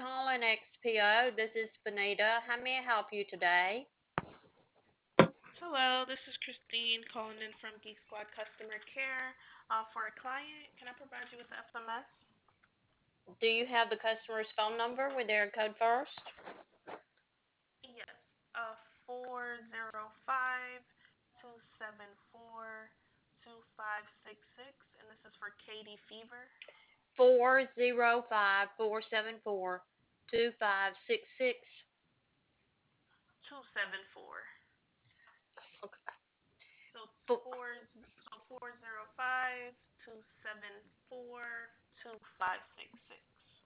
calling XPO. This is Benita. How may I help you today? Hello, this is Christine calling in from Geek Squad Customer Care for a client. Can I provide you with the FMS? Do you have the customer's phone number with their code first? Yes, 405-274-2566, and this is for Katie Fever. 405-474-2566. 274. Okay. So Fo- 405-274-2566.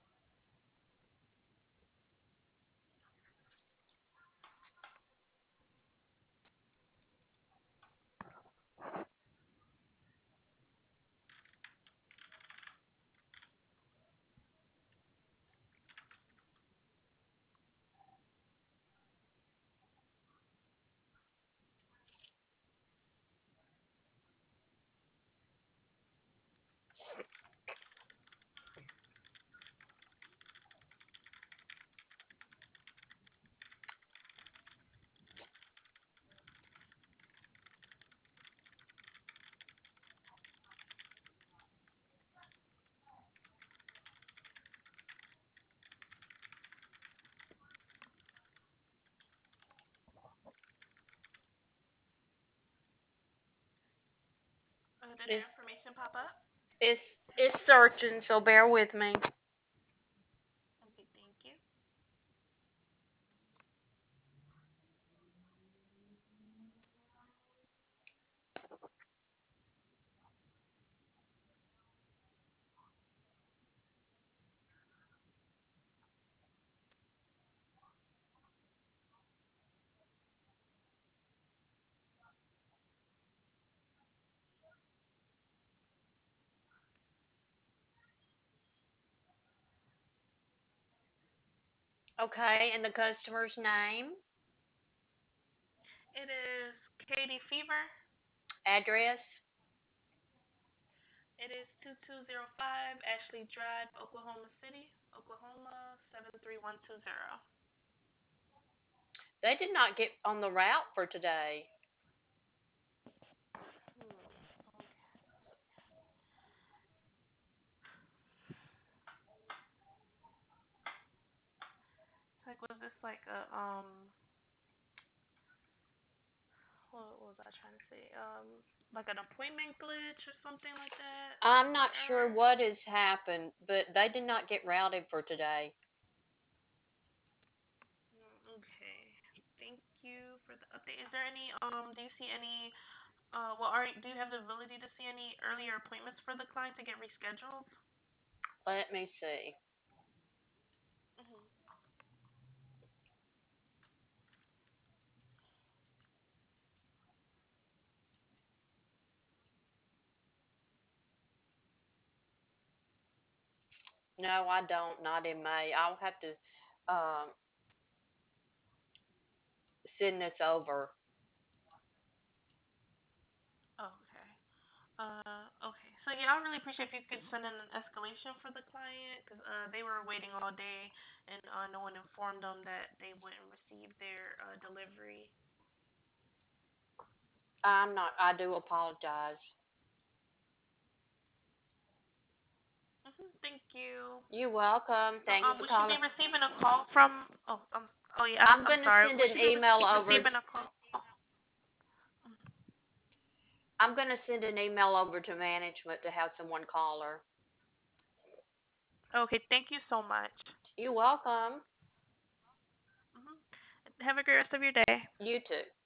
Did your It's information pop up? it's searching, so bear with me. Okay, thank you. Okay, and the customer's name, It is Katie Fever. address. It is 2205 Ashley Drive, Oklahoma City, Oklahoma 73120. They did not get on the route for today. Like, was this like a what was I trying to say? Like an appointment glitch or something like that? I'm Or not sure error? what has happened, but they did not get routed for today. Okay. Thank you for the update. Is there any do you see any well are do you have the ability to see any earlier appointments for the client to get rescheduled? Let me see. Mhm. No, I don't. Not in May. I'll have to um, send this over. Okay. Okay. So yeah, I really appreciate if you could send in an escalation for the client because they were waiting all day and no one informed them that they wouldn't receive their delivery. I'm not. I do apologize. Thank you. You're welcome. So Thanks for will she calling. be receiving a call from? Oh yeah, I'm I'm going to sorry. send Will an she be email over. receiving a call? I'm going to send an email over to management to have someone call her. Okay. Thank you so much. You're welcome. Have a great rest of your day. You too.